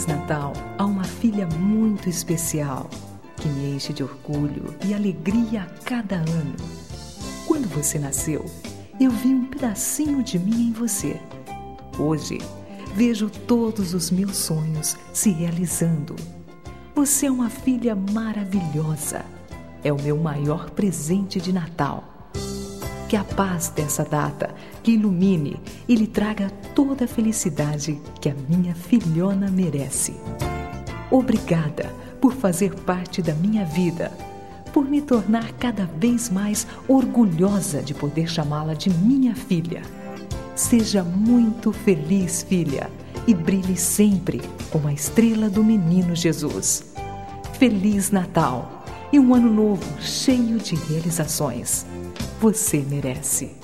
Feliz Natal a uma filha muito especial, que me enche de orgulho e alegria a cada ano. Quando você nasceu, eu vi um pedacinho de mim em você. Hoje, vejo todos os meus sonhos se realizando. Você é uma filha maravilhosa. É o meu maior presente de Natal. Que a paz dessa data lhe ilumine e lhe traga toda a felicidade que a minha filhona merece. Obrigada por fazer parte da minha vida, por me tornar cada vez mais orgulhosa de poder chamá-la de minha filha. Seja muito feliz, filha, e brilhe sempre como a estrela do menino Jesus. Feliz Natal e um ano novo cheio de realizações. Você merece.